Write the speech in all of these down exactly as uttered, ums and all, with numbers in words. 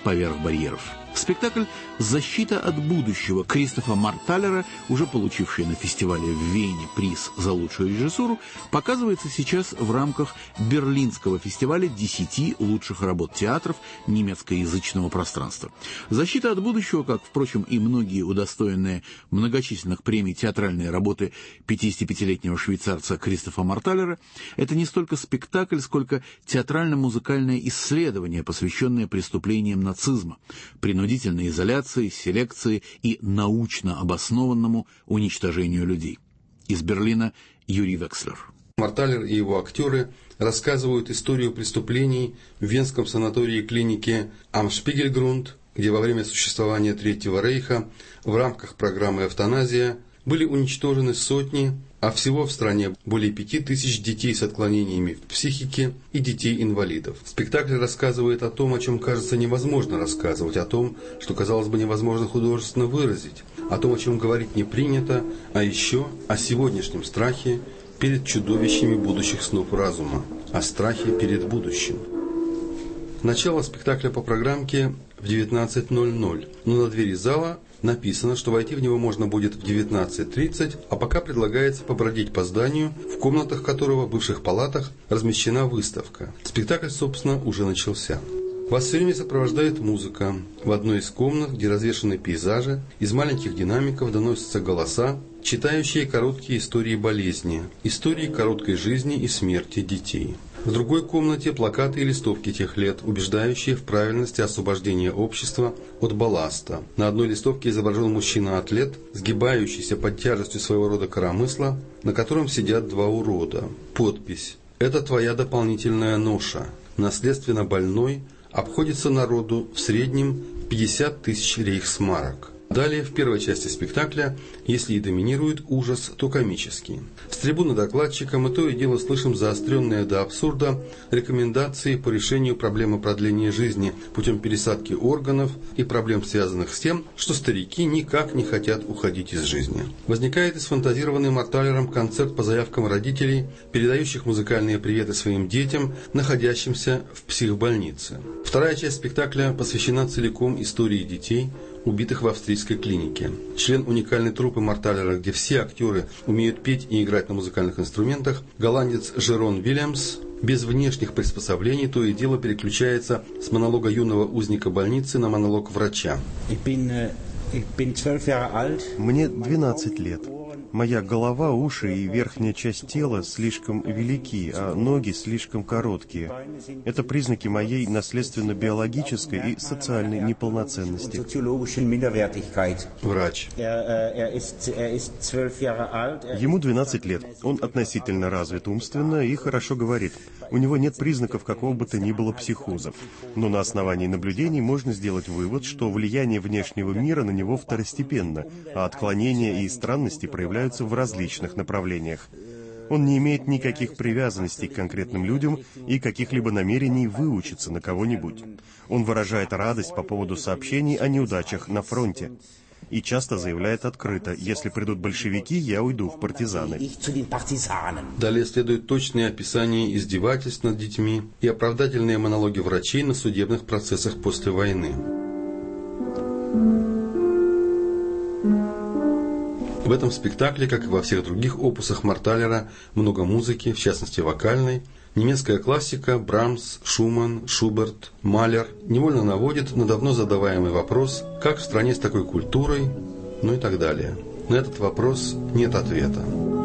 поверх барьеров. Спектакль «Защита от будущего» Кристофа Марталера, уже получивший на фестивале в Вене приз за лучшую режиссуру, показывается сейчас в рамках Берлинского фестиваля десяти лучших работ театров немецкоязычного пространства. «Защита от будущего», как, впрочем, и многие удостоенные многочисленных премий театральные работы пятидесятипятилетнего швейцарца Кристофа Марталера, это не столько спектакль, сколько театрально-музыкальное исследование, посвященное преступлениям нацизма, принудительной изоляции, селекции и научно обоснованному уничтожению людей. Из Берлина Юрий Векслер. Марталер и его актеры рассказывают историю преступлений в венском санатории-клинике Am-Spiegelgrund, где во время существования Третьего Рейха в рамках программы «Эвтаназия» были уничтожены сотни, а всего в стране более пяти тысяч детей с отклонениями в психике и детей-инвалидов. Спектакль рассказывает о том, о чем кажется невозможно рассказывать, о том, что, казалось бы, невозможно художественно выразить, о том, о чем говорить не принято, а еще о сегодняшнем страхе перед чудовищами будущих снов разума, о страхе перед будущим. Начало спектакля по программке в девятнадцать ноль ноль, но на двери зала написано, что войти в него можно будет в девятнадцать тридцать, а пока предлагается побродить по зданию, в комнатах которого, в бывших палатах, размещена выставка. Спектакль, собственно, уже начался. Вас все время сопровождает музыка. В одной из комнат, где развешаны пейзажи, из маленьких динамиков доносятся голоса, читающие короткие истории болезни, истории короткой жизни и смерти детей. В другой комнате плакаты и листовки тех лет, убеждающие в правильности освобождения общества от балласта. На одной листовке изображен мужчина-атлет, сгибающийся под тяжестью своего рода коромысла, на котором сидят два урода. Подпись: «Это твоя дополнительная ноша. Наследственно больной обходится народу в среднем пятьдесят тысяч рейхсмарок». Далее, в первой части спектакля, если и доминирует ужас, то комический. С трибуны докладчика мы то и дело слышим заостренные до абсурда рекомендации по решению проблемы продления жизни путем пересадки органов и проблем, связанных с тем, что старики никак не хотят уходить из жизни. Возникает и сфантазированный Марталером концерт по заявкам родителей, передающих музыкальные приветы своим детям, находящимся в психбольнице. Вторая часть спектакля посвящена целиком истории детей, убитых в австрийской клинике. Член уникальной труппы Марталера, где все актеры умеют петь и играть на музыкальных инструментах, голландец Жерон Вильямс, без внешних приспособлений то и дело переключается с монолога юного узника больницы на монолог врача. Мне двенадцать лет. Моя голова, уши и верхняя часть тела слишком велики, а ноги слишком короткие. Это признаки моей наследственно-биологической и социальной неполноценности. Врач. Ему двенадцать лет. Он относительно развит умственно и хорошо говорит. У него нет признаков какого бы то ни было психоза. Но на основании наблюдений можно сделать вывод, что влияние внешнего мира на него второстепенно, а отклонения и странности проявляются в различных направлениях. Он не имеет никаких привязанностей к конкретным людям и каких-либо намерений выучиться на кого-нибудь. Он выражает радость по поводу сообщений о неудачах на фронте. И часто заявляет открыто: если придут большевики, я уйду в партизаны. Далее следует точное описание издевательств над детьми и оправдательные монологи врачей на судебных процессах после войны. В этом спектакле, как и во всех других опусах Марталера, много музыки, в частности вокальной. Немецкая классика Брамс, Шуман, Шуберт, Малер невольно наводит на давно задаваемый вопрос, как в стране с такой культурой, ну и так далее. На этот вопрос нет ответа.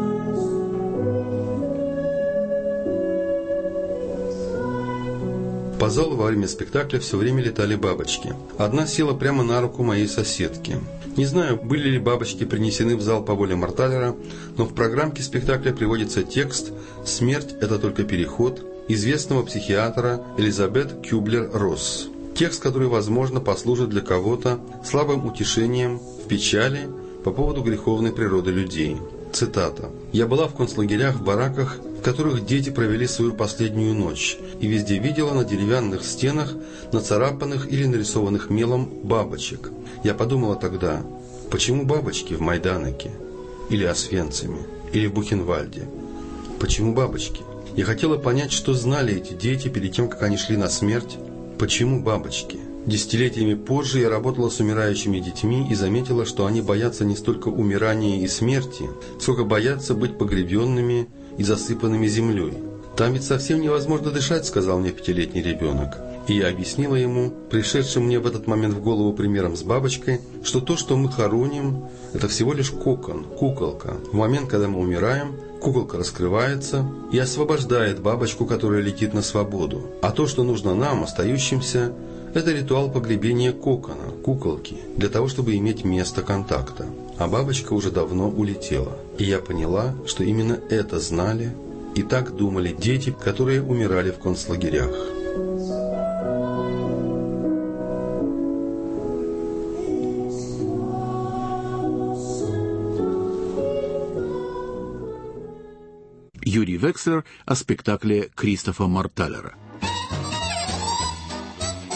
По залу во время спектакля все время летали бабочки. Одна села прямо на руку моей соседки. Не знаю, были ли бабочки принесены в зал по воле Марталера, но в программке спектакля приводится текст «Смерть – это только переход» известного психиатра Элизабет Кюблер-Росс. Текст, который, возможно, послужит для кого-то слабым утешением в печали по поводу греховной природы людей. Цитата. «Я была в концлагерях, в бараках, в которых дети провели свою последнюю ночь, и везде видела на деревянных стенах, нацарапанных или нарисованных мелом бабочек. Я подумала тогда, почему бабочки в Майданоке, или Освенциме, или в Бухенвальде? Почему бабочки? Я хотела понять, что знали эти дети перед тем, как они шли на смерть. Почему бабочки? Десятилетиями позже я работала с умирающими детьми и заметила, что они боятся не столько умирания и смерти, сколько боятся быть погребенными и засыпанными землей. «Там ведь совсем невозможно дышать», — сказал мне пятилетний ребенок. И я объяснила ему, пришедшим мне в этот момент в голову примером с бабочкой, что то, что мы хороним, это всего лишь кокон, куколка. В момент, когда мы умираем, куколка раскрывается и освобождает бабочку, которая летит на свободу. А то, что нужно нам, остающимся, это ритуал погребения кокона, куколки, для того, чтобы иметь место контакта. А бабочка уже давно улетела. И я поняла, что именно это знали и так думали дети, которые умирали в концлагерях. Юрий Векслер о спектакле Кристофа Марталлера.